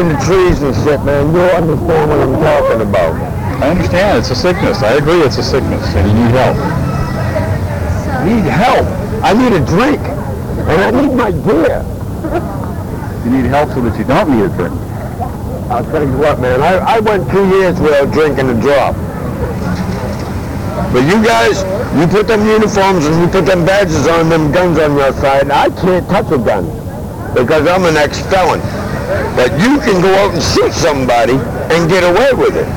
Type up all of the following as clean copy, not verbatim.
in the trees and shit, man. You'll understand what I'm talking about. I understand. It's a sickness. I agree it's a sickness, and you need help. Need help? I need a drink, and I need my beer. You need help so that you don't need a drink. I'll tell you what, man. I went 2 years without drinking a drop. But you guys, you put them uniforms and you put them badges on, them guns on your side, I can't touch a gun because I'm an ex-felon. But you can go out and shoot somebody and get away with it.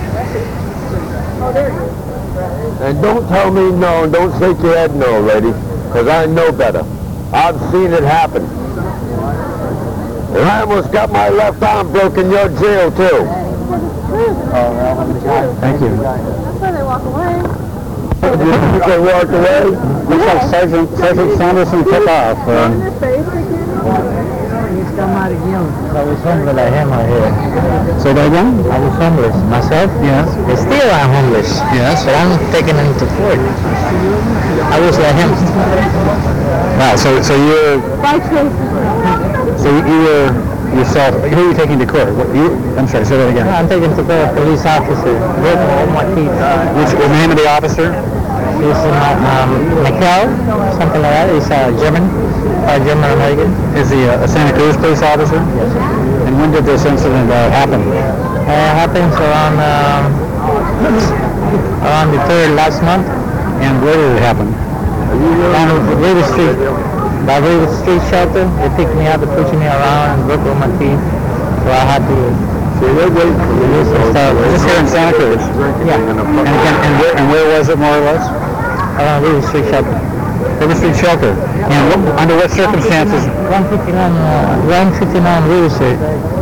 And don't tell me no, don't shake your head no, lady, because I know better. I've seen it happen. And I almost got my left arm broken in your jail, too. Thank you. That's why they walk away. They walk away? Looks like Sergeant Sanderson took off. I was homeless like him out here. Say that again? I was homeless myself. Yes. Still I'm homeless. Yes. But I'm taking him to court. I was like him. Wow. So you were yourself. Who are you taking to court? I'm sorry. Say that again. I'm taking to court a police officer. Broken all my teeth. What's the name of the officer? He's Michael, something like that. He's German American. Is he a Santa Cruz police officer? Yes. And when did this incident happen? It happens around the 3rd last month. And where did it happen? Down the River Street. By River Street shelter. They picked me up and pushed me around and broke all my teeth. So I had to release some stuff. Is this here in Santa Cruz? Yeah. And where was it, more or less? Around River Street shelter. River Street Shelter. And under what circumstances? 159 River Street.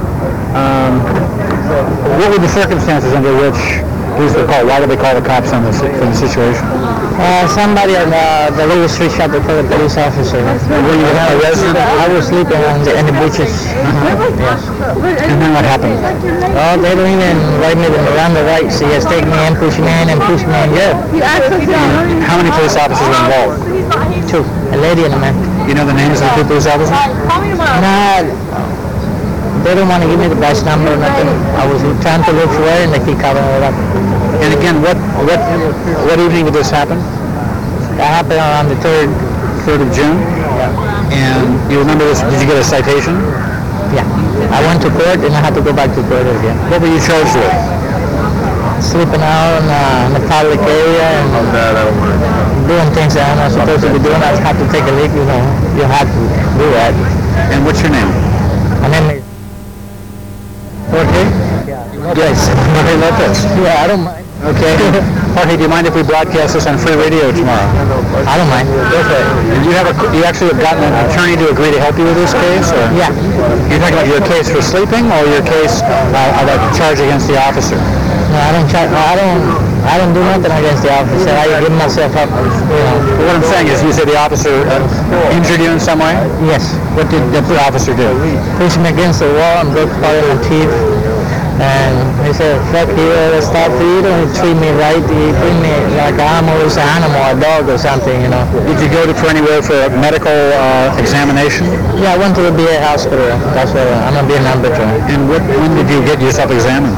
What were the circumstances under which police were called? Why did they call the cops on for the situation? Somebody on the River Street shelter called a police officer. Were you a resident? I was sleeping in the bushes. Yes. And then what happened? Oh, they don't even invite me around the right. So just take me in, push me in, and push me in jail. How many police officers were involved? 2, a lady and a man. You know the names of the 2 police officers? Nah, they don't want to give me the badge number or nothing. I was trying to look for it, and they keep covering it up. And again, what evening did this happen? That happened around the 3rd of June? Yeah. And you remember this? Did you get a citation? Yeah. I went to court, and I had to go back to court again. What were you charged with? Sleeping out in the public area and doing things that I'm not supposed to be doing. I had to take a leak, you know. You have to do that. And what's your name? My name is Jorge? Yes, Jorge Lopez. Yeah, I don't mind. Okay. Jorge, do you mind if we broadcast this on free radio tomorrow? I don't mind. Go for it. And you actually have gotten an attorney to agree to help you with this case? Or? Yeah. You're talking about your case for sleeping or your case about charge against the officer? No, I don't do nothing against the officer. I give myself up. You know. What I'm saying is you said the officer injured you in some way? Yes. What did the officer do? Pushed me against the wall and broke part of my teeth. And he said, fuck you, stop you don't treat me right. You treat me like I'm always an animal, a dog or something, you know. Did you go for anywhere for a medical examination? Yeah, I went to the VA hospital. That's where I'm a Vietnam veteran. And when did you get yourself examined?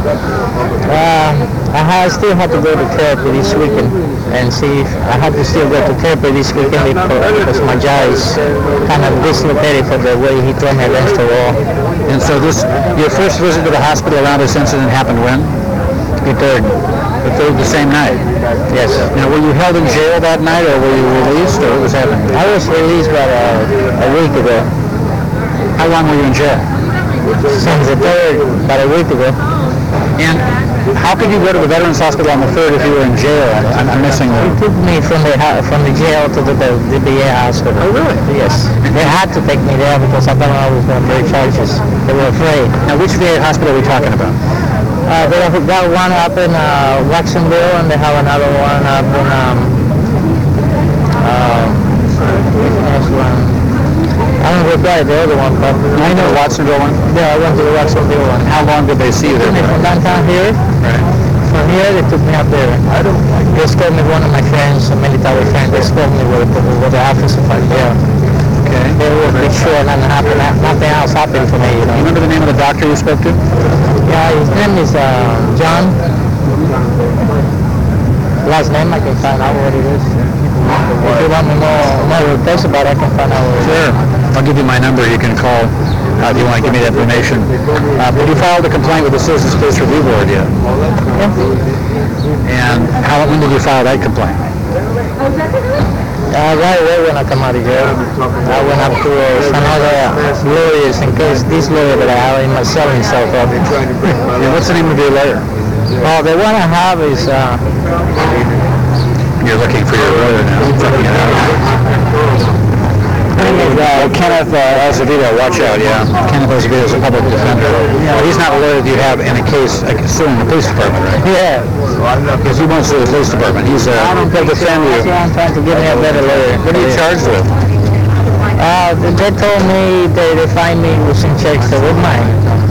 I still have to go to therapy this weekend and see if I have to still go to therapy this weekend because my jaw is kind of dislocated for the way he threw me against the wall. And so your first visit to the hospital around this incident happened when? The 3rd. The same night? Yes. Now, were you held in jail that night, or were you released, or what was happening? I was released about a week ago. How long were you in jail? Since the 3rd, about a week ago. And how could you go to the Veterans Hospital on the 3rd if you were in jail? I'm missing They took me from the jail to the VA hospital. Oh, really? Yes. They had to take me there because I thought I was going to break charges. They were afraid. Now, which VA hospital are we talking about? They have got one up in Watsonville, and they have another one up in next one. I don't reply the other one, but I know the Watsonville one. Yeah, I went to the Watsonville one. How long did they see you there? From downtown here. Right. From here, they took me up there. They called me one of my friends, a military friend. They called me with the officer right there. Okay. They will be sure nothing else happened to me, you know. You remember the name of the doctor you spoke to? Yeah, his name is John. Last name I can find out what it is. If you want me more details about it, I can find out what it is. Sure. I'll give you my number. You can call if you want to give me that information. But you filed a complaint with the Citizens Case Review Board yet? Yeah. And when did you file that complaint? Right away when I come out of jail, I went up to some other lawyers in case this lawyer that I have in my cell himself up. And what's the name of your lawyer? Well, the one I have is... You're looking for your lawyer now. Kenneth Azevedo, watch out, yeah. Kenneth Azevedo is a public defender. He's not a lawyer that you have in a case suing the police department, right? Yeah. Because he won't sue the police department. He's I don't think defend you. I'm trying to get me a better lawyer. What are you charged with? They told me they find me with some checks that were mine.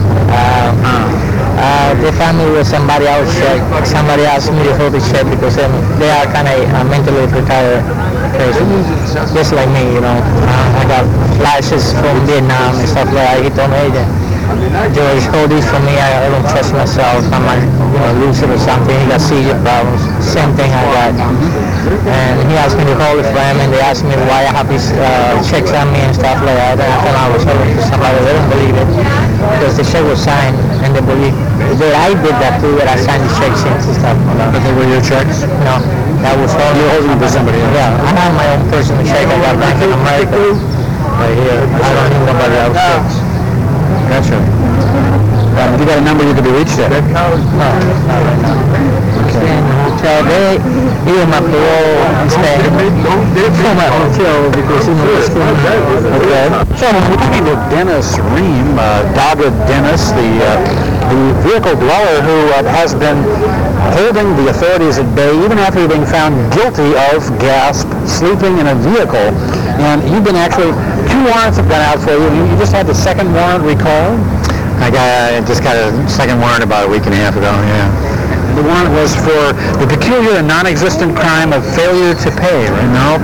They find me with somebody else's check. Somebody asked me to hold the check because they are kind of mentally retired person, just like me, you know. I got flashes from Vietnam and stuff like that. He told me, George, hold these for me. I don't trust myself. I might lose it or something. He got seizure problems. Same thing I got. And he asked me to hold it for him, and they asked me why I have these checks on me and stuff like that. And I thought I was holding for somebody. They didn't believe it because the check was signed, and they believe that I did that too, that I signed the checks and stuff. But they were your checks? No, that was all. You're holding them for somebody else? Yeah, I have my own personal check. I got Bank of America right here. I don't need nobody else's checks. Gotcha. You got a number you could be reached at? No, not right now. Okay. In the hotel, even my parole is staying from my hotel because he knows what's going on. Okay. So I'm talking to Dennis Ream, Dogged Dennis, the vehicle dweller who has been holding the authorities at bay even after being found guilty of, gasp, sleeping in a vehicle. And you've been actually, 2 warrants have gone out for you. You just had the second warrant recalled? I just got a second warrant about a week and a half ago, yeah. The warrant was for the peculiar and non-existent crime of failure to pay, right? No,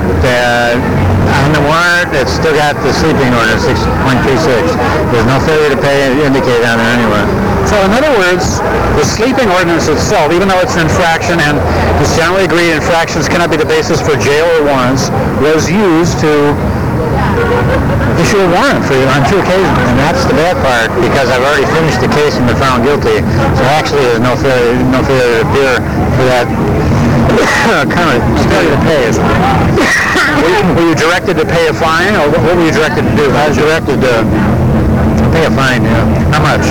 on the warrant, it's still got the sleeping order, 6.36. There's no failure to pay indicated on there anywhere. So in other words, the sleeping ordinance itself, even though it's an infraction, and it's generally agreed infractions cannot be the basis for jail or warrants, was used to issue a warrant for you on 2 occasions. And that's the bad part, because I've already finished the case and been found guilty. So actually there's no failure to appear for that kind of failure to pay. Were you directed to pay a fine, or what were you directed to do? I was directed to pay a fine, yeah. How much?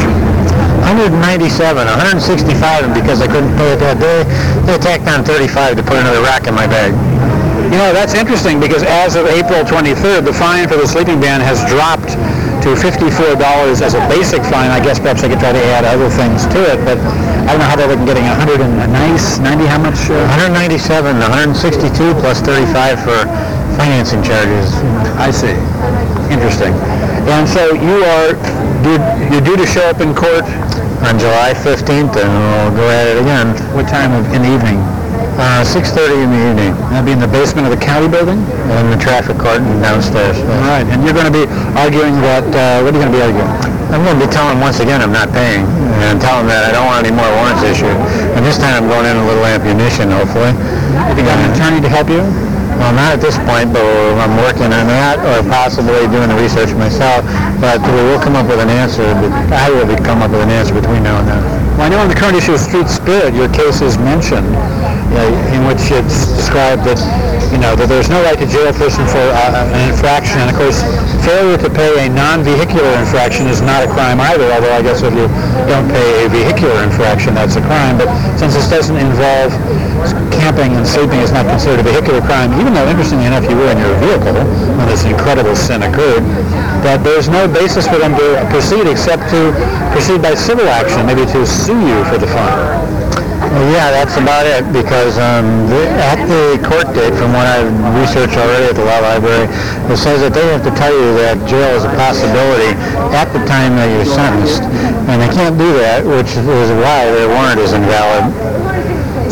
197, 165, and because I couldn't pay it that day, they tacked on 35 to put another rack in my bag. You know, that's interesting because as of April 23rd, the fine for the sleeping ban has dropped to $54 as a basic fine. I guess perhaps they could try to add other things to it, but I don't know how they're looking getting 190, how much? 197, 162 plus 35 for financing charges. I see. Interesting. And so you're due to show up in court on July 15th, and we'll go at it again. What time in the evening? 6:30 in the evening. That'll be in the basement of the county building? In the traffic court and downstairs. All right. And you're going to be arguing that, what are you going to be arguing? I'm going to be telling once again I'm not paying, and tell them that I don't want any more warrants issued. And this time I'm going in a little ammunition, hopefully. You got an attorney to help you? Well, not at this point, but I'm working on that, or possibly doing the research myself. But we will come up with an answer. I will come up with an answer between now and then. Well, I know on the current issue of Street Spirit, your case is mentioned, in which it's described that, that there's no right to jail a person for an infraction. And of course, failure to pay a non-vehicular infraction is not a crime either, although I guess if you don't pay a vehicular infraction, that's a crime. But since this doesn't involve camping and sleeping, it's not considered a vehicular crime, even though, interestingly enough, you were in your vehicle when this incredible sin occurred, that there's no basis for them to proceed except to proceed by civil action, maybe to sue you for the fine. Well, yeah, that's about it, because at the court date, from what I've researched already at the law library, it says that they have to tell you that jail is a possibility at the time that you're sentenced. And they can't do that, which is why their warrant is invalid. So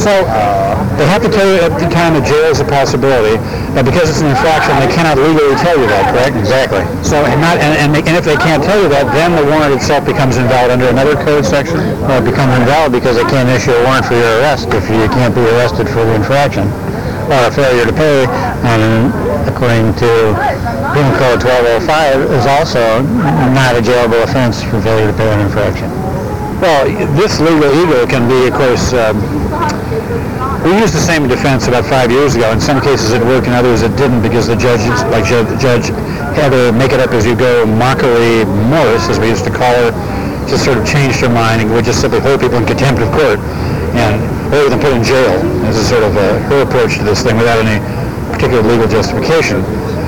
So they have to tell you at the time that jail is a possibility, because it's an infraction, they cannot legally tell you that, correct? Exactly. So, and if they can't tell you that, then the warrant itself becomes invalid under another code section? Well, it becomes invalid because they can't issue a warrant for your arrest if you can't be arrested for the infraction. Or a failure to pay, and according to Penal Code 1205, is also not a jailable offense for failure to pay an infraction. Well, this legal ego can be, of course, we used the same defense about 5 years ago. In some cases it worked, in others it didn't, because the judges, like Judge Heather, make it up as you go, Mockery Morris, as we used to call her, just sort of changed her mind and would just simply hold people in contempt of court and hold them put in jail. This is sort of her approach to this thing without any particular legal justification.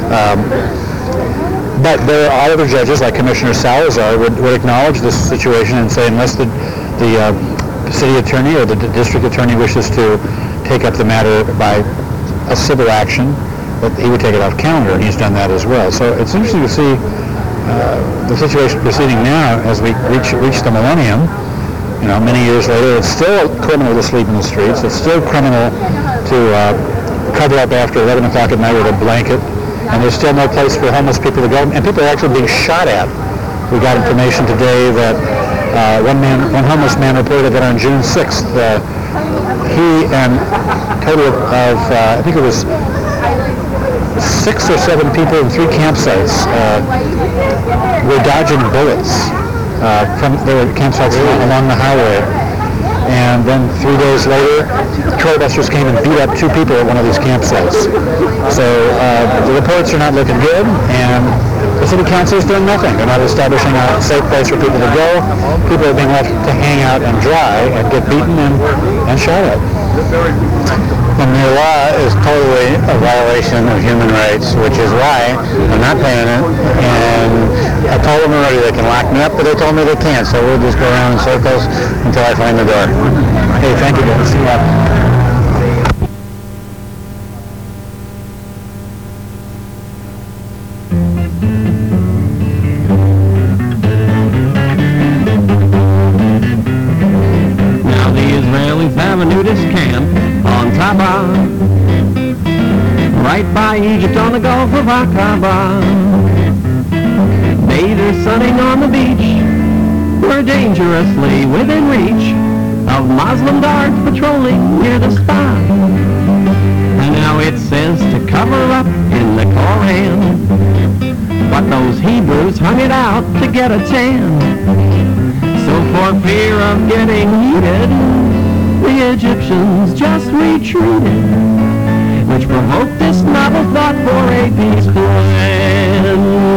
But there are other judges, like Commissioner Salazar, would acknowledge this situation and say, unless the city attorney or the district attorney wishes to take up the matter by a civil action, that he would take it off calendar, and he's done that as well. So it's interesting to see the situation proceeding now as we reach the millennium. You know, many years later, it's still criminal to sleep in the streets. It's still criminal to cover up after 11 o'clock at night with a blanket. And there's still no place for homeless people to go. And people are actually being shot at. We got information today that one homeless man reported that on June 6th, he and a total of, I think it was 6 or 7 people in 3 campsites were dodging bullets from their campsites along the highway. And then 3 days later, Troy Busters came and beat up 2 people at one of these campsites. So the reports are not looking good, and the city council is doing nothing. They're not establishing a safe place for people to go. People are being left to hang out and dry and get beaten and shot at. And the law is totally a violation of human rights, which is why I'm not paying it. And I told them already they can lock me up, but they told me they can't. So we'll just go around in circles until I find the door. Hey, thank you, guys. See you later. Right by Egypt on the Gulf of Aqaba. Bathers sunning on the beach were dangerously within reach of Muslim guards patrolling near the spot. And now it says to cover up in the Koran, but those Hebrews hung it out to get a tan. So for fear of getting heated, the Egyptians just retreated, which provoked this novel thought for a peace plan.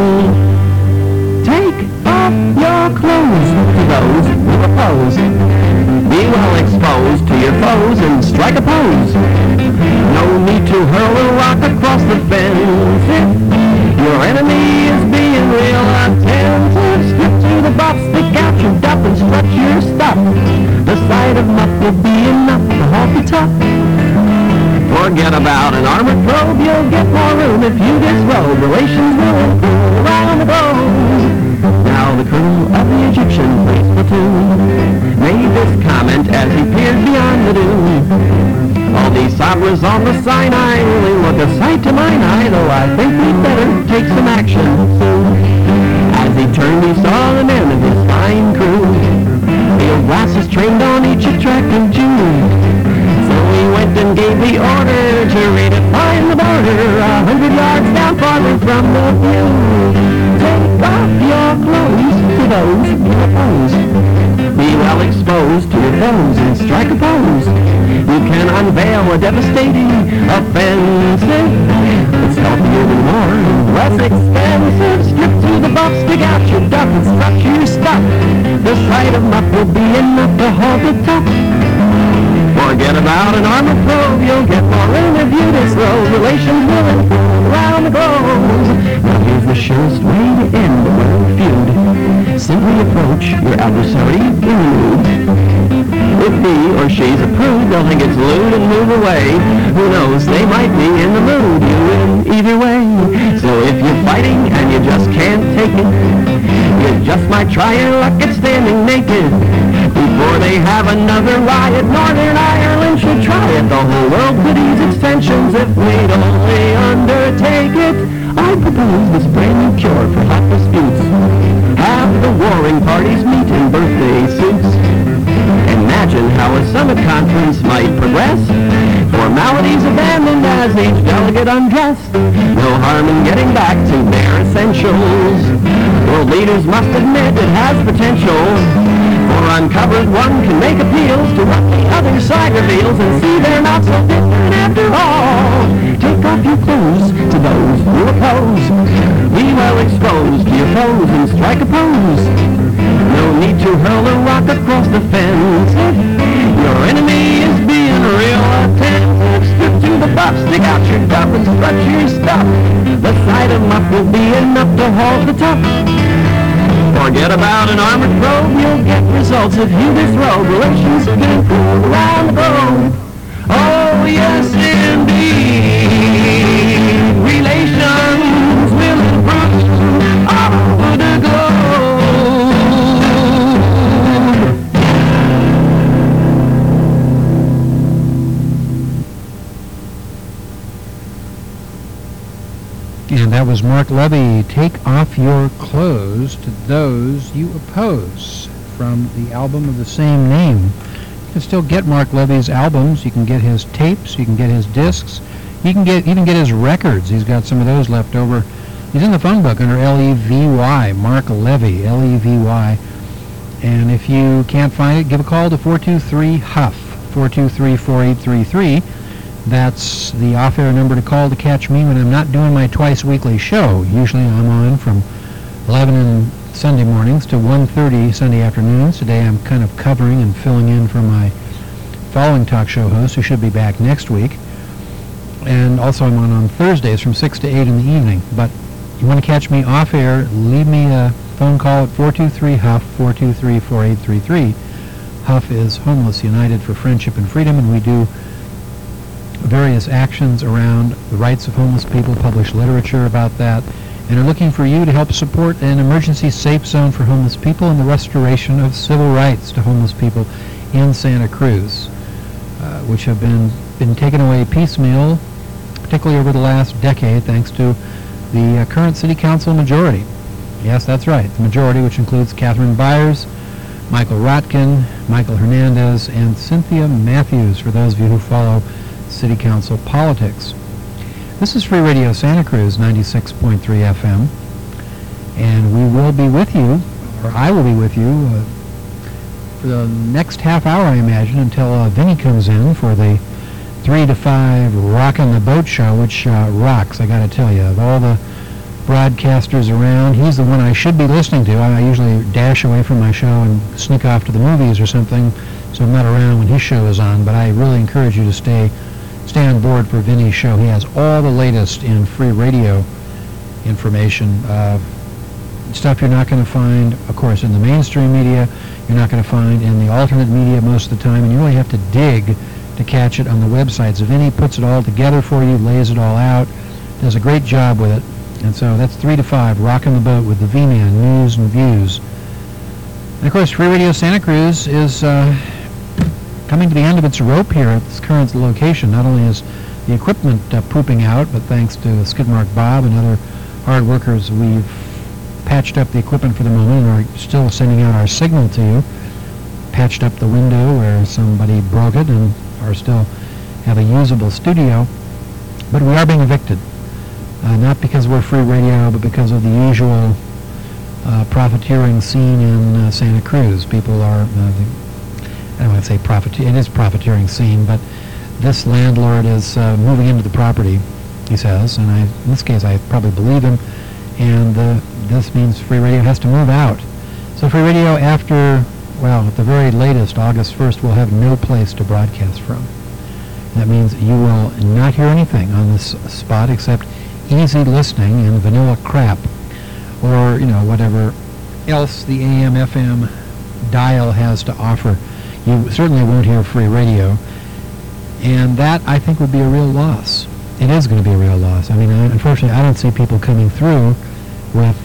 Take off your clothes to those who oppose. Be well exposed to your foes and strike a pose. No need to hurl a rock across the fence if your enemy is being real attentive. Strip to the buff, stick out your duff and stretch your stuff. The sight of muff will be enough to halt the tough. Forget about an armored probe, you'll get more room if you disrobe. Relations will improve around the globe. Now the colonel of the Egyptian police platoon made this comment as he peered beyond the dune. All these Sabras on the Sinai really look a sight to mine eye, though I think we'd better take some action soon. As he turned, he saw the men of his fine crew, field glasses trained on each attractive Jew. So he went and gave the order to redefine the border 100 yards down farther from the view. Take off your clothes to those who oppose. Be well exposed to your foes and strike a pose. You can unveil a devastating offensive. It's healthier than war, less expensive. Strip to the buff, stick out your duff and strut your stuff. The sight of muff will be enough to hold the top. Forget about an armored probe, you'll get more room if you disrobe. Relations will improve around the globe. Now here's the surest way to end a world feud. Simply approach your adversary in the mood. If he or she's approved, they'll think it's lewd and move away. Who knows, they might be in the mood. You win either way. So if you're fighting and you just can't take it, you just might try your luck at standing naked before they have another riot. Northern Ireland Everyone should try it. The whole world could ease its tensions if we'd only undertake it. I propose this brand new cure for hot disputes. Have the warring parties meet in birthday suits. Imagine how a summit conference might progress. Formalities abandoned as each delegate undressed. No harm in getting back to bare essentials. World leaders must admit it has potential. For uncovered one can make appeals to what the other side reveals and see they're not so different after all. Take off your clothes to those who oppose. Be well exposed to your foes and strike a pose. No need to hurl a rock across the fence. Your enemy is being real attentive. Strip to the buff, stick out your duff and strut your stuff. The sight of muff will be enough to halt the tough. Forget about an armored probe, you'll get results if you disrobe. Relations can improve around the globe. Oh yes indeed, relations will improve all over the globe. And that was Mark Levy, Take Off Your Clothes to Those You Oppose, from the album of the same name. You can still get Mark Levy's albums. You can get his tapes. You can get his discs. You can even get his records. He's got some of those left over. He's in the phone book under Levy, Mark Levy, Levy. And if you can't find it, give a call to 423-HUFF, 423-4833. That's the off-air number to call to catch me when I'm not doing my twice-weekly show. Usually I'm on from 11 on Sunday mornings to 1:30 Sunday afternoons. Today I'm kind of covering and filling in for my following talk show host, who should be back next week. And also I'm on Thursdays from 6 to 8 in the evening. But you want to catch me off-air, leave me a phone call at 423-HUFF, 423-4833. HUFF is Homeless United for Friendship and Freedom, and we do various actions around the rights of homeless people, publish literature about that, and are looking for you to help support an emergency safe zone for homeless people and the restoration of civil rights to homeless people in Santa Cruz, which have been taken away piecemeal, particularly over the last decade, thanks to the current city council majority. Yes, that's right, the majority, which includes Catherine Byers, Michael Rotkin, Michael Hernandez, and Cynthia Matthews, for those of you who follow city council politics. This is Free Radio Santa Cruz, 96.3 FM, and we will be with you, or I will be with you, for the next half hour, I imagine, until Vinny comes in for the 3 to 5 Rockin' the Boat show, which rocks, I gotta tell you. Of all the broadcasters around, he's the one I should be listening to. I usually dash away from my show and sneak off to the movies or something, so I'm not around when his show is on, but I really encourage you to stay on board for Vinny's show. He has all the latest in free radio information, stuff you're not going to find, of course, in the mainstream media. You're not going to find in the alternate media most of the time, and you really have to dig to catch it on the websites. Vinny puts it all together for you, lays it all out, does a great job with it. And so that's 3 to 5, Rockin' the Boat with the V-Man, news and views. And of course, Free Radio Santa Cruz is coming to the end of its rope here at this current location. Not only is the equipment pooping out, but thanks to Skidmark Bob and other hard workers, we've patched up the equipment for the moment and are still sending out our signal to you. Patched up the window where somebody broke it and are still have a usable studio. But we are being evicted. Not because we're free radio, but because of the usual profiteering scene in Santa Cruz. People are, I don't want to say it is profiteering scene, but this landlord is moving into the property, he says, and in this case I probably believe him, and this means Free Radio has to move out. So Free Radio, after, well, at the very latest, August 1st, will have no place to broadcast from. That means you will not hear anything on this spot except easy listening and vanilla crap, or, whatever else the AM, FM dial has to offer. You certainly won't hear free radio, and that, I think, would be a real loss. It is going to be a real loss. I mean, unfortunately, I don't see people coming through with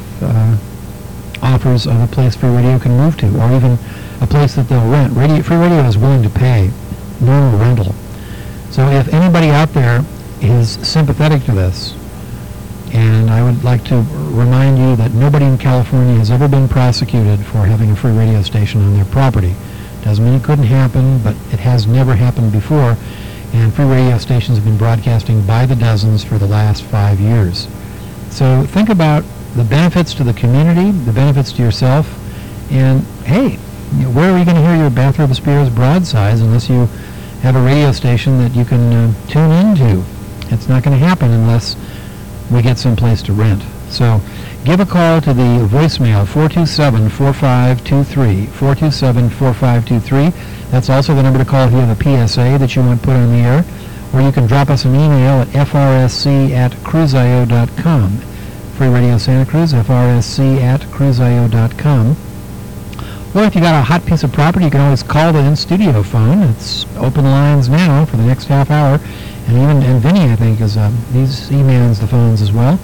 offers of a place free radio can move to, or even a place that they'll rent. Free radio is willing to pay normal rental. So if anybody out there is sympathetic to this, and I would like to remind you that nobody in California has ever been prosecuted for having a free radio station on their property. Doesn't mean it couldn't happen, but it has never happened before, and free radio stations have been broadcasting by the dozens for the last 5 years. So think about the benefits to the community, the benefits to yourself, and hey, where are you going to hear your Bathrobe Spears broadsides unless you have a radio station that you can tune into? It's not going to happen unless we get someplace to rent. So give a call to the voicemail, 427-4523, 427-4523. That's also the number to call if you have a PSA that you want put on the air, or you can drop us an email at frsc@cruisio.com. Free Radio Santa Cruz, frsc@cruisio.com. Or if you got a hot piece of property, you can always call the in-studio phone. It's open lines now for the next half hour. And Vinny, I think, is he's emails the phones as well.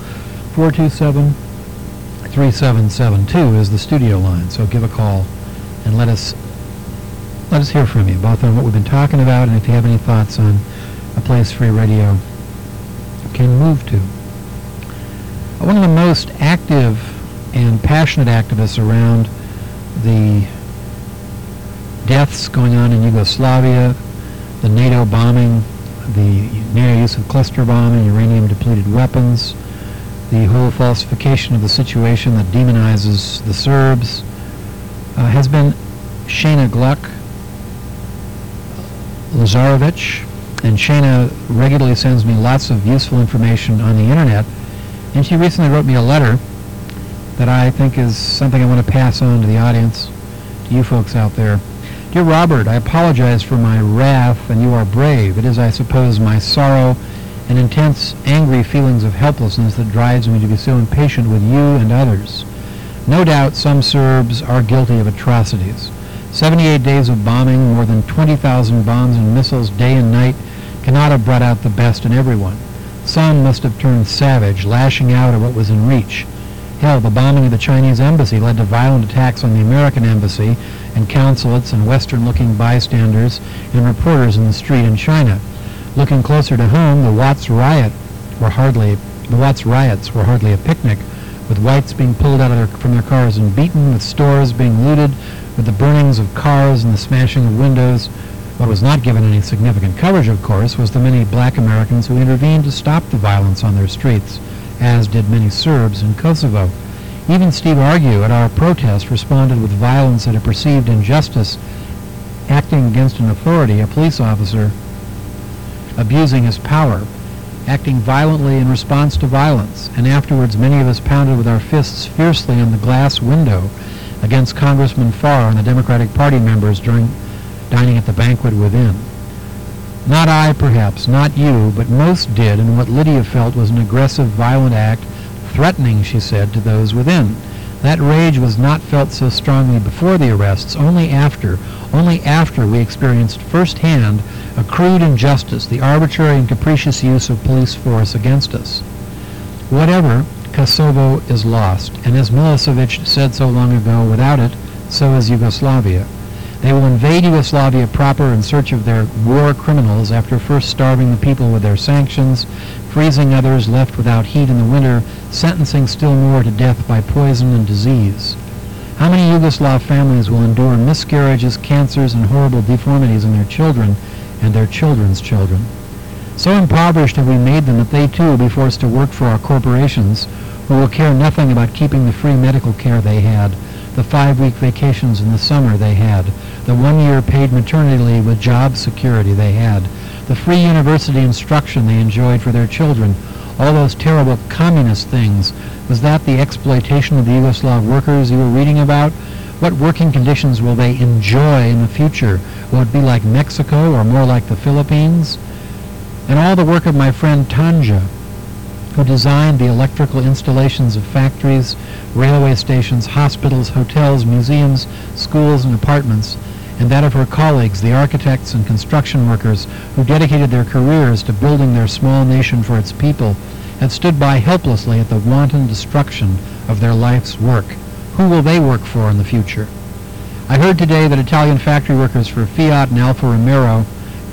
427-3772 is the studio line. So give a call and let us hear from you, both on what we've been talking about and if you have any thoughts on a place free radio can move to. One of the most active and passionate activists around the deaths going on in Yugoslavia, the NATO bombing, the NATO use of cluster bombing, uranium-depleted weapons, the whole falsification of the situation that demonizes the Serbs, has been Shana Gluck Lazarevic. And Shana regularly sends me lots of useful information on the internet. And she recently wrote me a letter that I think is something I want to pass on to the audience, to you folks out there. Dear Robert, I apologize for my wrath, and you are brave. It is, I suppose, my sorrow and intense, angry feelings of helplessness that drives me to be so impatient with you and others. No doubt some Serbs are guilty of atrocities. 78 days of bombing, more than 20,000 bombs and missiles day and night cannot have brought out the best in everyone. Some must have turned savage, lashing out at what was in reach. Hell, the bombing of the Chinese embassy led to violent attacks on the American embassy and consulates and Western-looking bystanders and reporters in the street in China. Looking closer to home, the Watts riots were hardly a picnic, with whites being pulled out from their cars and beaten, with stores being looted, with the burnings of cars and the smashing of windows. What was not given any significant coverage, of course, was the many black Americans who intervened to stop the violence on their streets, as did many Serbs in Kosovo. Even Steve Argue at our protest responded with violence at a perceived injustice, acting against an authority, a police officer, abusing his power, acting violently in response to violence, and afterwards many of us pounded with our fists fiercely on the glass window against Congressman Farr and the Democratic Party members during dining at the banquet within. Not I, perhaps, not you, but most did, and what Lydia felt was an aggressive, violent act, threatening, she said, to those within. That rage was not felt so strongly before the arrests, only after we experienced firsthand a crude injustice, the arbitrary and capricious use of police force against us. Whatever, Kosovo is lost, and as Milosevic said so long ago, without it, so is Yugoslavia. They will invade Yugoslavia proper in search of their war criminals after first starving the people with their sanctions, freezing others left without heat in the winter, sentencing still more to death by poison and disease. How many Yugoslav families will endure miscarriages, cancers, and horrible deformities in their children and their children's children? So impoverished have we made them that they too will be forced to work for our corporations, who will care nothing about keeping the free medical care they had, the 5-week vacations in the summer they had, the 1-year paid maternity leave with job security they had, the free university instruction they enjoyed for their children, all those terrible communist things. Was that the exploitation of the Yugoslav workers you were reading about? What working conditions will they enjoy in the future? Will it be like Mexico or more like the Philippines? And all the work of my friend Tanja, who designed the electrical installations of factories, railway stations, hospitals, hotels, museums, schools, and apartments, and that of her colleagues, the architects and construction workers who dedicated their careers to building their small nation for its people, have stood by helplessly at the wanton destruction of their life's work. Who will they work for in the future? I heard today that Italian factory workers for Fiat and Alfa Romeo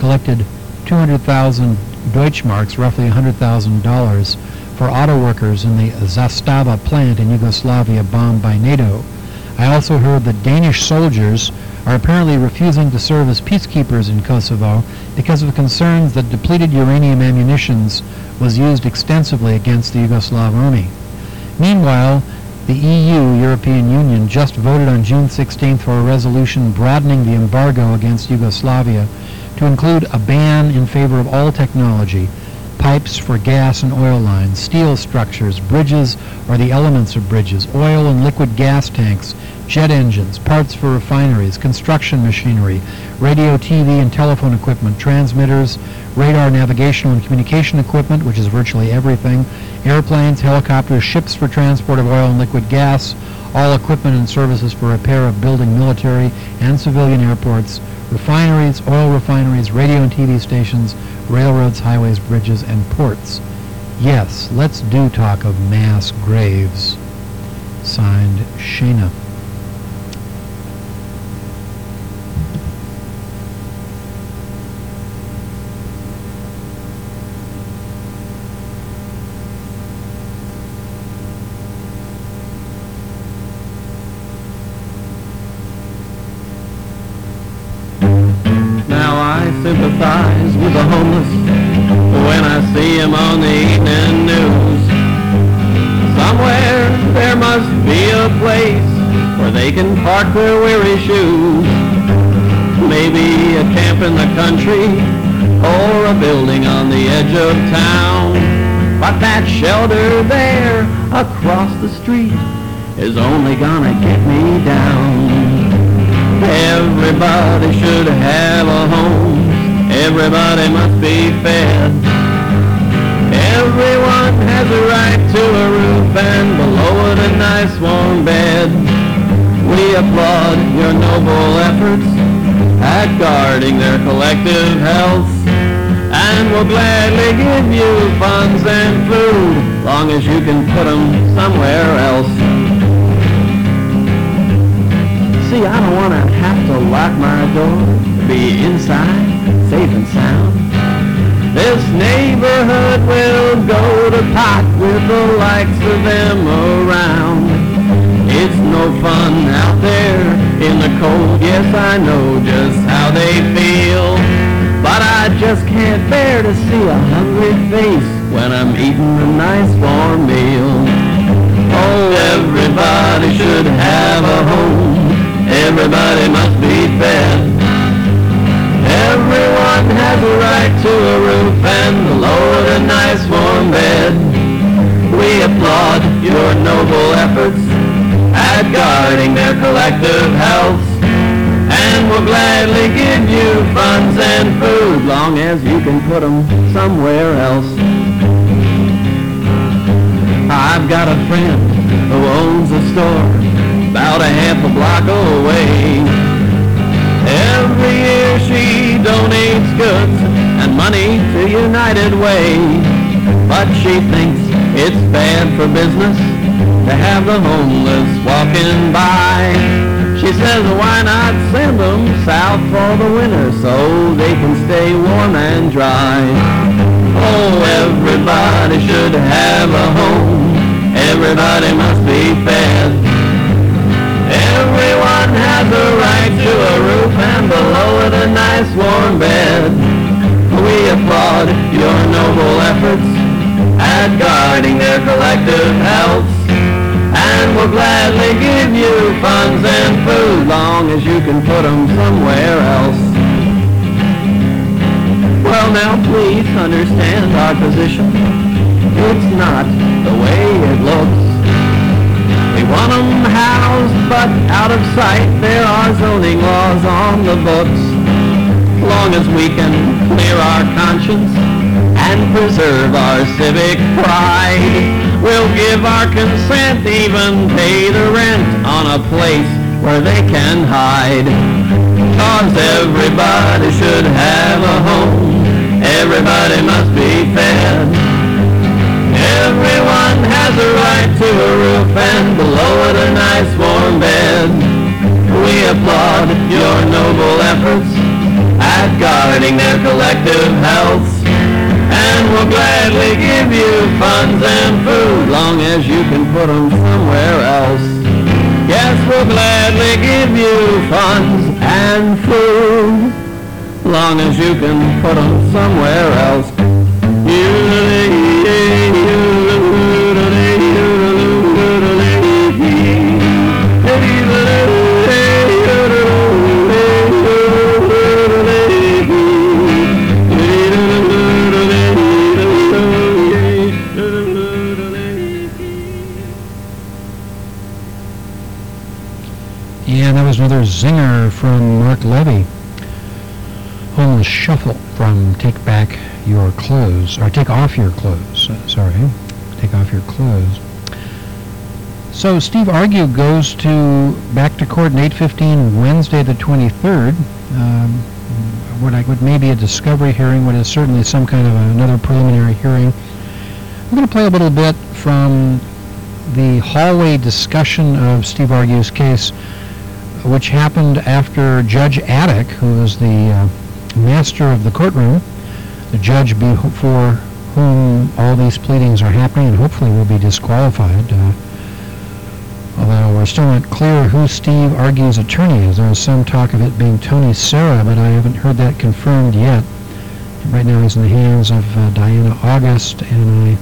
collected 200,000 Deutschmarks, roughly $100,000, for auto workers in the Zastava plant in Yugoslavia bombed by NATO. I also heard that Danish soldiers are apparently refusing to serve as peacekeepers in Kosovo because of concerns that depleted uranium ammunitions was used extensively against the Yugoslav army. Meanwhile, the EU, European Union, just voted on June 16th for a resolution broadening the embargo against Yugoslavia to include a ban in favor of all technology, pipes for gas and oil lines, steel structures, bridges or the elements of bridges, oil and liquid gas tanks, jet engines, parts for refineries, construction machinery, radio, TV, and telephone equipment, transmitters, radar, navigational, and communication equipment, which is virtually everything, airplanes, helicopters, ships for transport of oil and liquid gas, all equipment and services for repair of building military and civilian airports, refineries, oil refineries, radio and TV stations, railroads, highways, bridges, and ports. Yes, let's do talk of mass graves. Signed, Shana. Sympathize with the homeless when I see him on the evening news. Somewhere there must be a place where they can park their weary shoes. Maybe a camp in the country or a building on the edge of town. But that shelter there across the street is only gonna get me down. Everybody should have a home. Everybody must be fed. Everyone has a right to a roof and below it a nice warm bed. We applaud your noble efforts at guarding their collective health, and we'll gladly give you funds and food, long as you can put them somewhere else. See, I don't want to have to lock my door to be inside, safe and sound. This neighborhood will go to pot with the likes of them around. It's no fun out there in the cold, yes, I know just how they feel. But I just can't bear to see a hungry face when I'm eating a nice warm meal. Oh, everybody should have a home. Everybody must be fed. Everyone has a right to a roof and below it a nice warm bed. We applaud your noble efforts at guarding their collective health, and we'll gladly give you funds and food, long as you can put them somewhere else. I've got a friend who owns a store about a half a block away. Every year she donates goods and money to United Way, but she thinks it's bad for business to have the homeless walking by. She says, why not send them south for the winter so they can stay warm and dry? Oh, everybody should have a home. Everybody must be fed. Everyone has a right to a roof and below it a nice warm bed. We applaud your noble efforts at guarding their collective health, and we'll gladly give you funds and food, long as you can put them somewhere else. Well, now please understand our position. It's not the way it looks. We want them housed, but out of sight. There are zoning laws on the books. Long as we can clear our conscience and preserve our civic pride, we'll give our consent, even pay the rent on a place where they can hide. 'Cause everybody should have a home. Everybody must be fed. Everyone has a right to a roof and below it a nice warm bed. We applaud your noble efforts at guarding their collective you funds and food, long as you can put them somewhere else. Yes, we'll gladly give you funds and food, long as you can put them somewhere else. And that was another zinger from Mark Levy. Homeless Shuffle from Take Back Your Clothes, or Take Off Your Clothes, Take Off Your Clothes. So Steve Argue goes back to court on 8/15 Wednesday the 23rd. What may be a discovery hearing, what is certainly some kind of another preliminary hearing. I'm going to play a little bit from the hallway discussion of Steve Argue's case, which happened after Judge Attic, who is the master of the courtroom, the judge before whom all these pleadings are happening and hopefully will be disqualified. Although we're still not clear who Steve Argue's attorney is. There was some talk of it being Tony Serra, but I haven't heard that confirmed yet. Right now he's in the hands of Diana August, and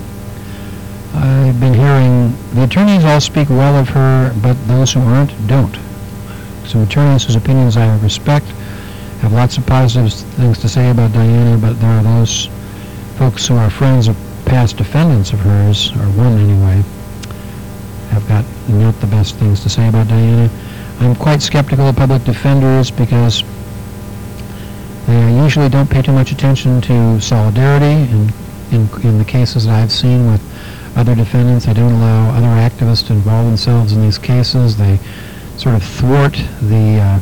I've been hearing the attorneys all speak well of her, but those who aren't don't. Some attorneys whose opinions I respect have lots of positive things to say about Diana, but there are those folks who are friends of past defendants of hers, or one anyway, have got not the best things to say about Diana. I'm quite skeptical of public defenders because they usually don't pay too much attention to solidarity, and in the cases that I've seen with other defendants, they don't allow other activists to involve themselves in these cases. They sort of thwart the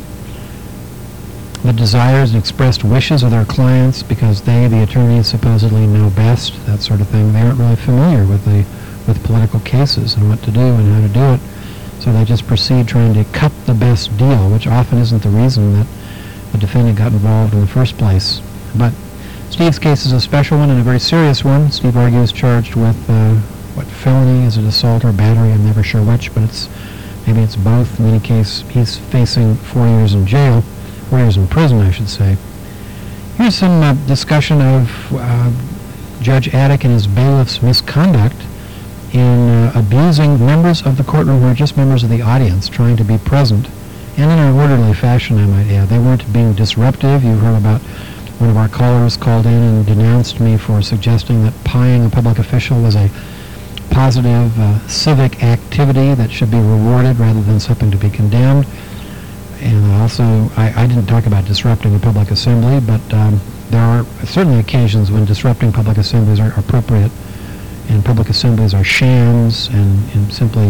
desires and expressed wishes of their clients because they, the attorneys, supposedly know best, that sort of thing. They aren't really familiar with political cases and what to do and how to do it, so they just proceed trying to cut the best deal, which often isn't the reason that the defendant got involved in the first place. But Steve's case is a special one and a very serious one. Steve Argue is charged with felony? Is it assault or battery? I'm never sure which, but maybe it's both. In any case, he's facing 4 years in jail, 4 years in prison, I should say. Here's some discussion of Judge Attic and his bailiff's misconduct in abusing members of the courtroom who are just members of the audience, trying to be present, and in an orderly fashion, I might add. They weren't being disruptive. You heard about one of our callers called in and denounced me for suggesting that pieing a public official was a positive civic activity that should be rewarded rather than something to be condemned. And also, I didn't talk about disrupting a public assembly, but there are certainly occasions when disrupting public assemblies are appropriate, and public assemblies are shams and simply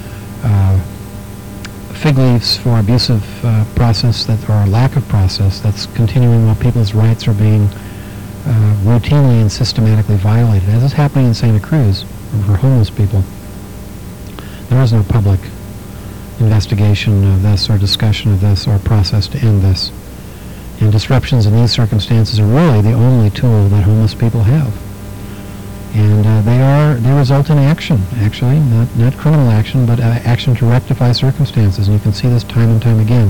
fig leaves for abusive process or lack of process that's continuing while people's rights are being routinely and systematically violated, as is happening in Santa Cruz for homeless people. There is no public investigation of this or discussion of this or process to end this. And disruptions in these circumstances are really the only tool that homeless people have. And they result in action, actually, not criminal action, but action to rectify circumstances. And you can see this time and time again.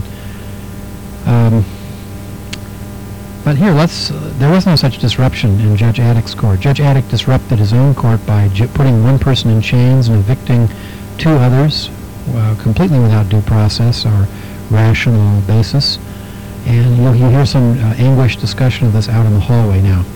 But here, there was no such disruption in Judge Attic's court. Judge Attic disrupted his own court by putting one person in chains and evicting two others, completely without due process or rational basis. And you'll hear some anguished discussion of this out in the hallway now.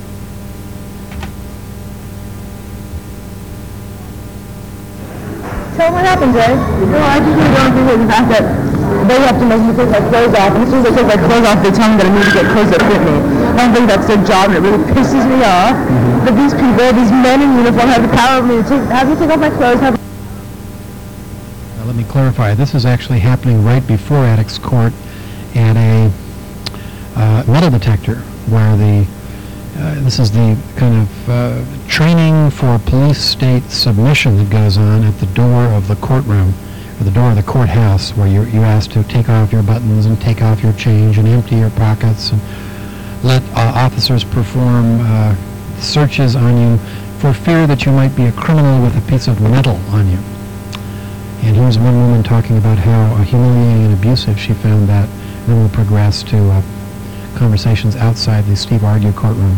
Tell them what happened, Jay. No, I just really don't agree with the fact that they have to make me take my clothes off, and as soon as I take my clothes off, they tell me that I need to get clothes that fit me. I don't think that's their job, and it really pisses me off that these people, these men in uniform, have the power of me to have me take off my clothes. Now, let me clarify. This is actually happening right before Attic's court at a metal detector, where this is the kind of training for police state submission that goes on at the door of the courtroom, or the door of the courthouse, where you're asked to take off your buttons and take off your change and empty your pockets and let officers perform searches on you for fear that you might be a criminal with a piece of metal on you. And here's one woman talking about how humiliating and abusive she found that, and then we'll progress to conversations outside the Steve Argue courtroom.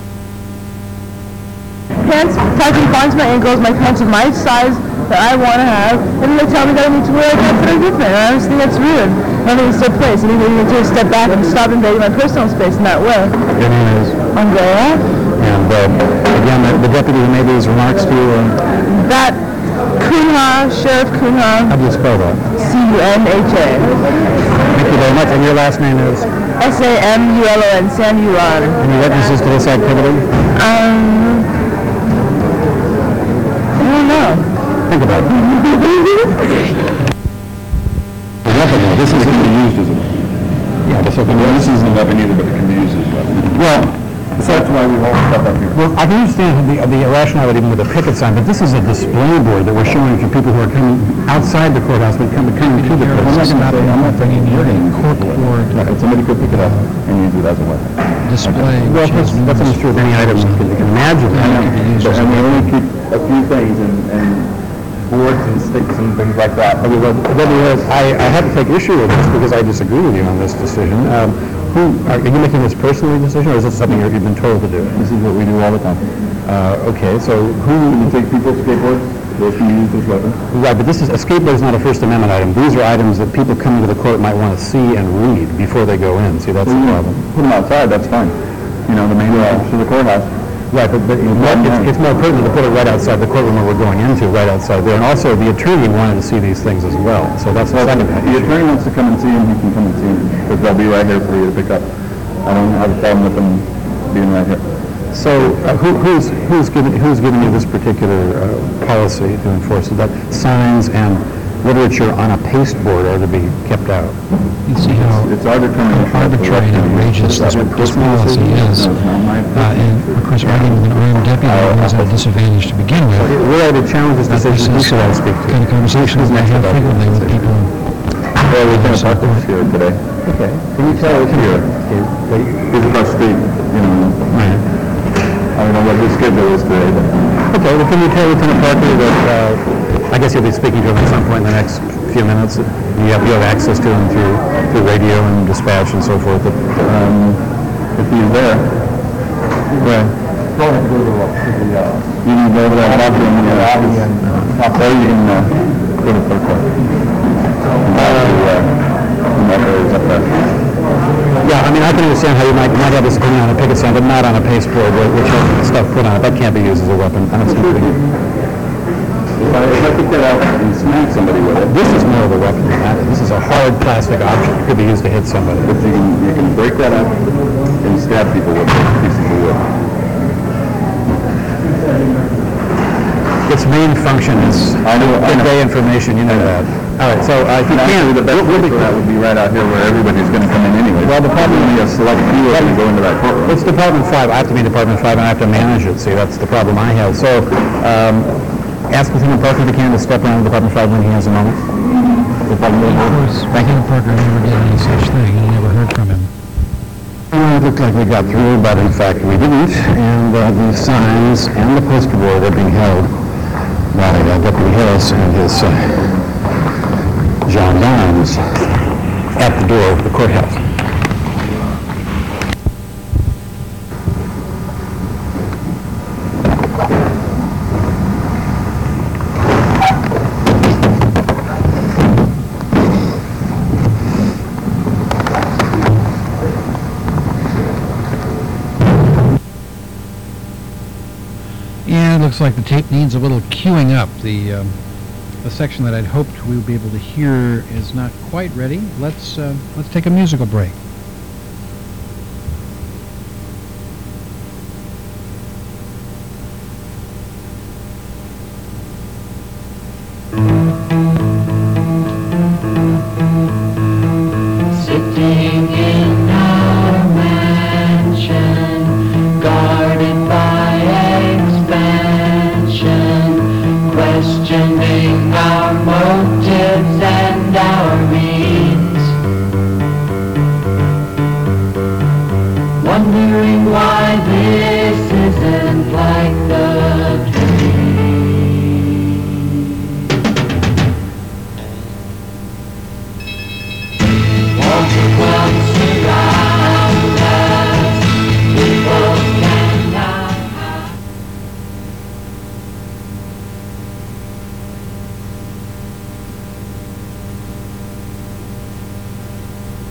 Pants tightly binds my ankles, my pants are my size that I want to have, and then they tell me that I need to wear pants that are different, and I just think that's rude. I think it's their place, and they need to step back and stop invading my personal space in that way. Your name is? Andrea. And again, the deputy who made these remarks to you? That Cunha, Sheriff Cunha. How do you spell that? C-U-N-H-A. Thank you very much. And your last name is? S-A-M-U-L-O-N, Samuel. Any witnesses to this activity? I don't know. Think about it. The weapon, this isn't be used as a weapon. Yeah, this isn't a weapon either, but it can be used as a weapon. Well, so that's why we hold stuff up here. Well, I can understand the rationale even with the picket sign, but this is a display board that we're showing to people who are coming outside the courthouse, but coming to the courthouse. I'm not bringing you in court board. Somebody could pick it up and use it as a weapon. Display. Well, that's almost true of any item you can imagine. And we only keep a few things and boards and sticks and things like that. I have to take issue with this because I disagree with you on this decision. Are you making this personally decision, or is this something you've been told to do? This is what we do all the time. Okay, so You take people's skateboards, those can be used as weapons. right, but this is a skateboard is not a First Amendment item. These are items that people coming to the court might want to see and read before they go in. See, that's the problem. Put them outside, that's fine. You know, the main entrance to the courthouse. Right, but it's more pertinent to put it right outside the courtroom where we're going into, right outside there. And also, the attorney wanted to see these things as well. So that's the second The attorney wants to come and see them, he can come and see them, because they'll be right here for you to pick up. I don't have a problem with them being right here. So who's giving you this particular policy to enforce it? That signs and literature on a pasteboard are to be kept out. You see how It's our determination. arbitrary and outrageous this policy is. And of course, arguing with an armed deputy who's at a disadvantage to begin with. We're to challenge this decision. Who should I speak to? Kind of conversations I have frequently with people. Well, we can't park this here today. Okay. Can you tell us here? He's across the street, you know. Right. I don't know what his schedule is today, but... Okay, well, can you tell Lieutenant Parker that, I guess you'll be speaking to him at some point in the next few minutes. You have access to him through radio and dispatch and so forth. But, if he's there, right. go ahead and go to the, you can go to that bathroom in the office, and there you can go to the third floor. Yeah, I mean, I can understand how you might have this opinion on a picket sign, but not on a pasteboard, which has stuff put on it. That can't be used as a weapon. I don't see anything. If I pick that out and smack somebody with it, This is more of a weapon than that. This is a hard plastic object. It could be used to hit somebody. but you can break that up and stab people with those pieces of wood. Its main function is convey information. You know that. All right, so if you Actually, can, the best place for that would be right out here where everybody's going to come in anyway. Well, the problem- only a select few are going to go into that courtroom. it's Department 5. I have to be in Department 5, and I have to manage it. See, that's the problem I have. So, ask Lieutenant Parker if he can to step around Department 5 when he has a moment. Of course, Lieutenant Parker never did any such thing. You never heard from him. It looked like we got through, but in fact we didn't. And the signs and the poster board are being held by Deputy Harris and his gendarmes at the door of the courthouse. Yeah, it looks like the tape needs a little queuing up. The section that I'd hoped we would be able to hear is not quite ready. Let's take a musical break. Sitting in our mansion, guarded by expansion, questioning our motives and our means, wondering why this isn't like the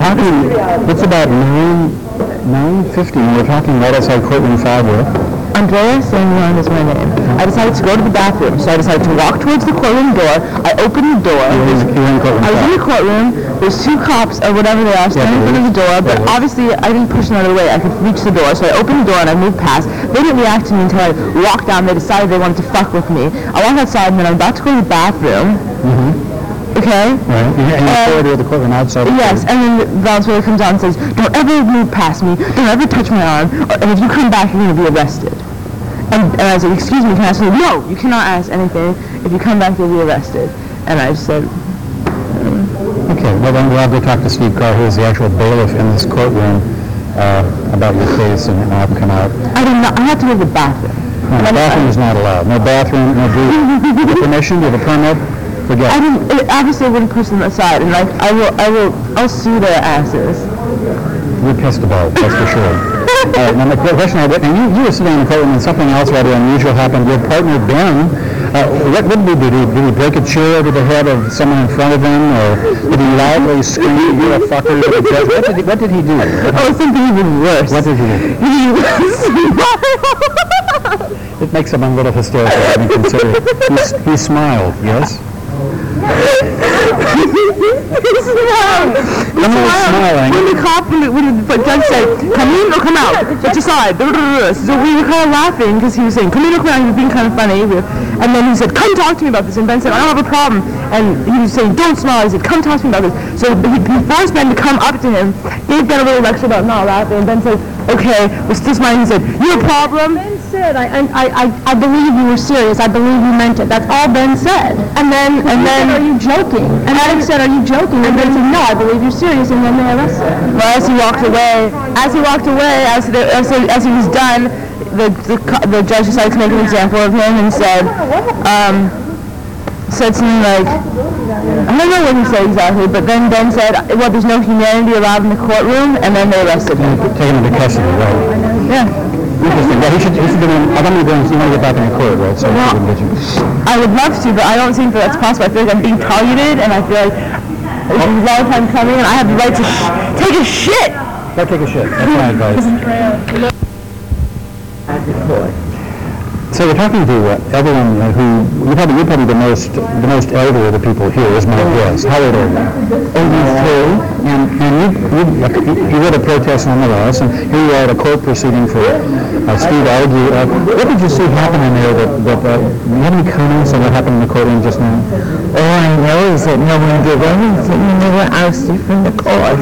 talking, it's about 9:50, and we're talking right outside courtroom 5 with Andrea Samuel is my name. I decided to go to the bathroom, so I decided to walk towards the courtroom door. I opened the door. You were in courtroom I was in the courtroom. There's 2 cops or whatever they are standing in front of the door, but obviously I didn't push them out of the way. I could reach the door, so I opened the door and I moved past. They didn't react to me until I walked down. They decided they wanted to fuck with me. I walked outside and then I'm about to go to the bathroom. Okay? Right. And the corridor of the courtroom outside. Yes, and then the valedictorian comes out and says, "Don't ever move past me. Don't ever touch my arm. And if you come back, you're going to be arrested." And I said, "Excuse me, can I ask you?" "No, you cannot ask anything. If you come back, you'll be arrested." And I just said, Okay, well then we'll have to talk to Steve Carr, who is the actual bailiff in this courtroom, about your case, and I'll have him come out. I had to go to the bathroom. No, the bathroom is not allowed. No bathroom, no booth. Do you have permission? Do you have a permit? Forget it. Obviously I wouldn't push them aside, and I'll sue their asses. You're pissed about it, that's for sure. All right, now the question I had, and you were sitting in the courtroom and something else rather unusual happened. Your partner, Ben, what did he do? Did he break a chair over the head of someone in front of him, or did he loudly scream, "You're a fucker," to the judge? What did he do? Oh, something even worse. What did he do? He smiled. It makes him a little hysterical, I mean, consider. He smiled, yes? He smiled. Smiling. When the judge said, "Come in or come out," decide. So we were kind of laughing because he was saying, "Come in or come out." He was being kind of funny. And then he said, "Come talk to me about this." And Ben said, "I don't have a problem." And he was saying, "Don't smile." He said, "Come talk to me about this." So he forced Ben to come up to him, gave Ben a little lecture about not laughing. And Ben said, "Okay," was still smiling. He said, "You a problem?" Ben said, I believe you were serious. I believe you meant it. That's all Ben said. And then, Are you joking? And Adam said, "Are you joking?" And Ben said, "No, I believe you're serious." And then they arrested him. well, as he walked away, as he was done, the judge decided to make an example of him and said something like, I don't know what he said exactly, but then Ben said, "Well, there's no humanity allowed in the courtroom," and then they arrested him. Take him into custody, right? Yeah. Interesting. Well, he should get in. How many days you want to get back in the court, right? So Well, he can get you. I would love to, but I don't think that's possible. I feel like I'm being targeted, and I feel like it's a long time coming, and I have the right to take a shit. Go take a shit. That's my advice. So we're talking to Evelyn, who you're probably the most elderly of the people here, is my guess. How old are you? 83. And you read a protest nonetheless, and here you are at a court proceeding for Steve Argue. What did you see happening there? Do you have any comments on what happened in the courtroom just now? All I know is that no one did anything, and they were ousted from the court.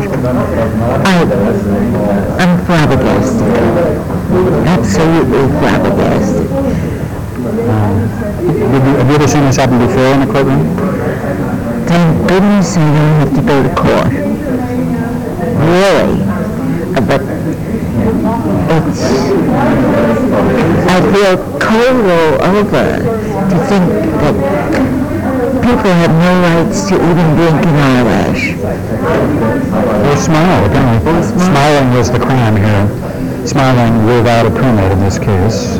I'm flabbergasted. Absolutely flabbergasted. Have you ever seen this happen before in the courtroom? Thank goodness I don't have to go to court. Really. But I feel cold all over to think that people have no rights to even drink an Irish. Or smile, apparently. Smiling was the crime here. Smiling without a permit in this case.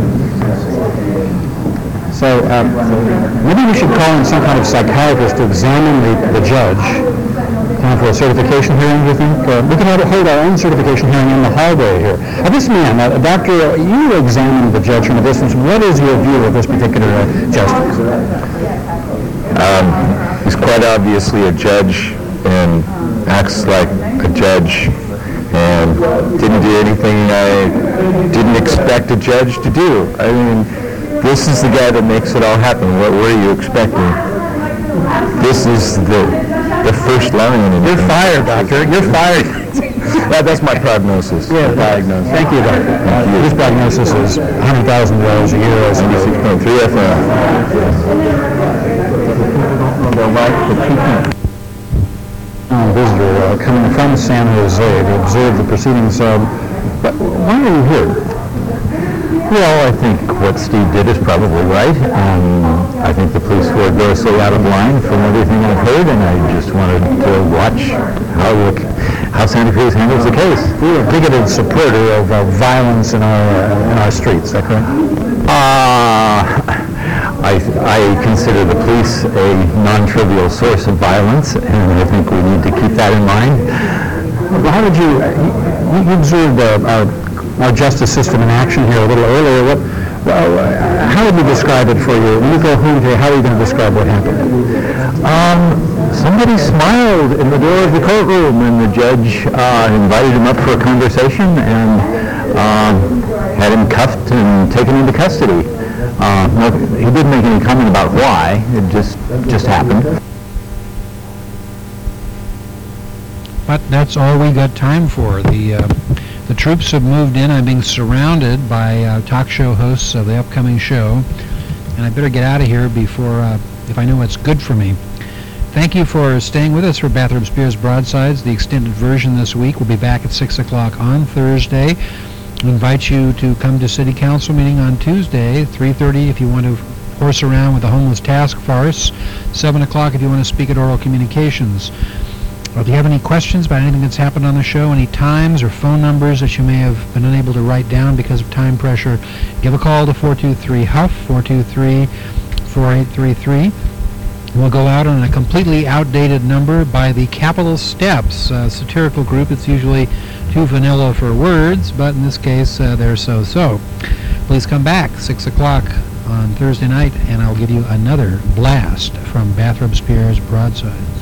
So maybe we should call in some kind of psychiatrist to examine the judge. Time for a certification hearing, do you think? We can hold our own certification hearing in the hallway here. This man, Doctor, you examined the judge from a distance. What is your view of this particular justice? He's quite obviously a judge and acts like a judge and didn't do anything I didn't expect a judge to do. I mean, this is the guy that makes it all happen. What were you expecting? This is the first line. You're fired, Doctor. You're fired. That's my prognosis. Yeah, diagnosis. Thank you, Doctor. His prognosis is $100,000 a year. 96.3 FM. Visitor coming from San Jose to observe the proceedings. Why are you here? Well, I think what Steve did is probably right. I think the police were grossly out of line from everything I've heard, and I just wanted to watch how Santa Cruz handles the case. You're a bigoted supporter of violence in our streets, is that correct? I consider the police a non-trivial source of violence, and I think we need to keep that in mind. Well, how did you observed our justice system in action here a little earlier? How would you describe it for you? When you go home today, how are you going to describe what happened? Somebody smiled in the door of the courtroom, and the judge invited him up for a conversation and had him cuffed and taken into custody. He didn't make any comment about why. It just happened. But that's all we got time for. The troops have moved in. I'm being surrounded by talk show hosts of the upcoming show, and I better get out of here before, if I know what's good for me. Thank you for staying with us for Bathurst Spears Broadsides, the extended version this week. We'll be back at 6 o'clock on Thursday. We invite you to come to City Council meeting on Tuesday, 3:30 if you want to horse around with the Homeless Task Force, 7 o'clock if you want to speak at Oral Communications. If you have any questions about anything that's happened on the show, any times or phone numbers that you may have been unable to write down because of time pressure, give a call to 423-HUFF, 423-4833. We'll go out on a completely outdated number by the Capitol Steps, a satirical group. It's usually too vanilla for words, but in this case, they're so-so. Please come back, 6 o'clock on Thursday night, and I'll give you another blast from Bathurst Spears Broadsides.